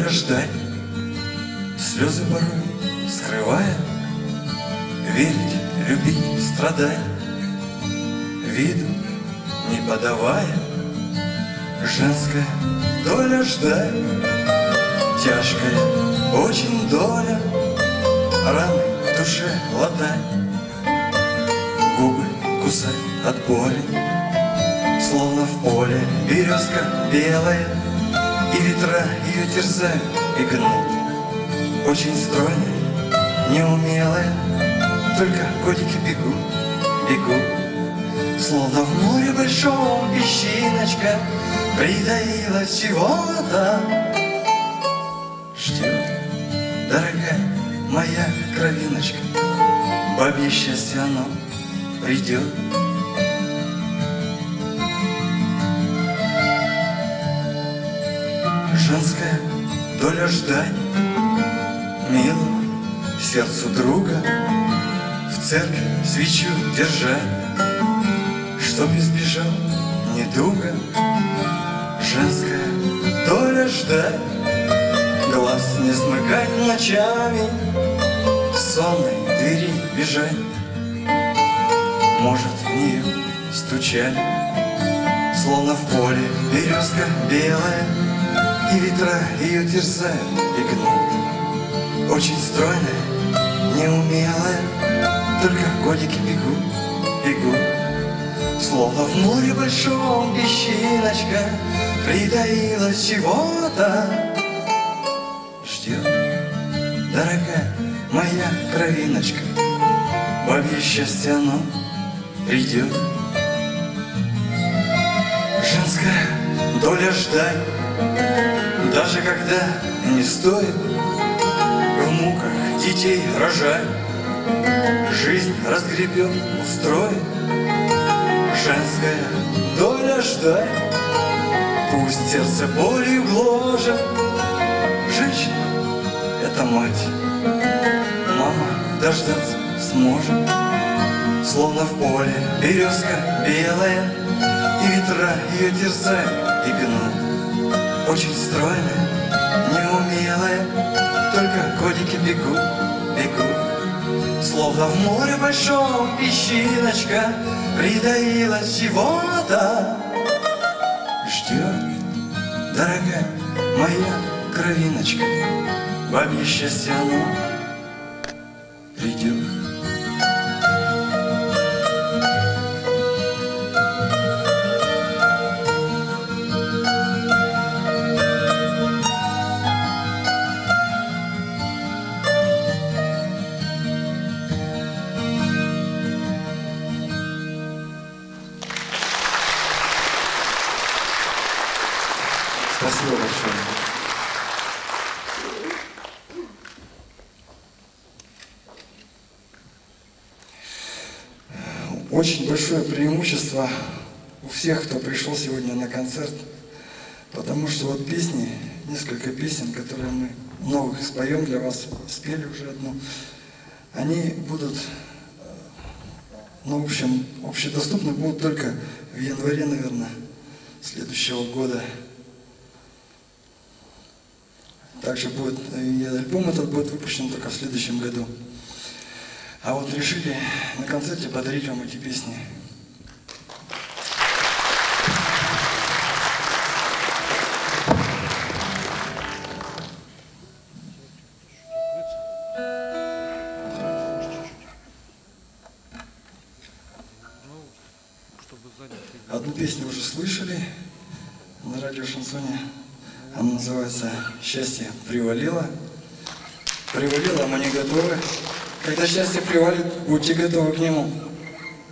ждать, слезы порой скрывая, верить, любить, страдать, виду не подавая. Женская доля ждать, тяжкая очень доля, раны в душе латать, губы кусать от боли, словно в поле березка белая, и ветра ее терзают и гнут. Очень стройная, неумелая, только годики бегут, бегут. Словно в море большом песчиночка притаилась чего-то. Ждет, дорогая моя кровиночка, бабье счастье оно придет. Женская доля ждать милого сердцу друга, в церкви свечу держать, чтоб избежал недуга. Женская доля ждать, глаз не смыкать ночами, с сонной двери бежать. Может, в нее стучали, словно в поле березка белая, и ветра ее терзают и гнут. Очень стройная, неумелая, только годики бегут, бегут. Словно в море большом песчиночка притаилась чего-то. Ждет, дорогая моя кровиночка, бабье счастье оно придет. Женская доля ждать, даже когда не стоит в муках детей рожать, жизнь разгребет, устроит. Женская доля ждать, пусть сердце болью гложет. Женщина — это мать, мама дождаться сможет. Словно в поле березка белая, и ветра ее терзают и гнут. Очень стройная, неумелая, только годики бегут, бегут. Словно в море большом песчиночка притаилась чего-то. Ждет, дорогая моя кровиночка, бабье счастье оно придет. Спасибо большое. Очень большое преимущество у всех, кто пришел сегодня на концерт, потому что вот песни, несколько песен, которые мы новых споем для вас, спели уже одну, они будут, ну, в общем, общедоступны будут только в январе, наверное, следующего года. Также будет, и альбом этот будет выпущен только в следующем году. А вот решили на концерте подарить вам эти песни. Одну песню уже слышали на радио Шансоне. Она называется «Счастье привалило». Привалило, мы не готовы. Когда счастье привалит, будьте готовы к нему.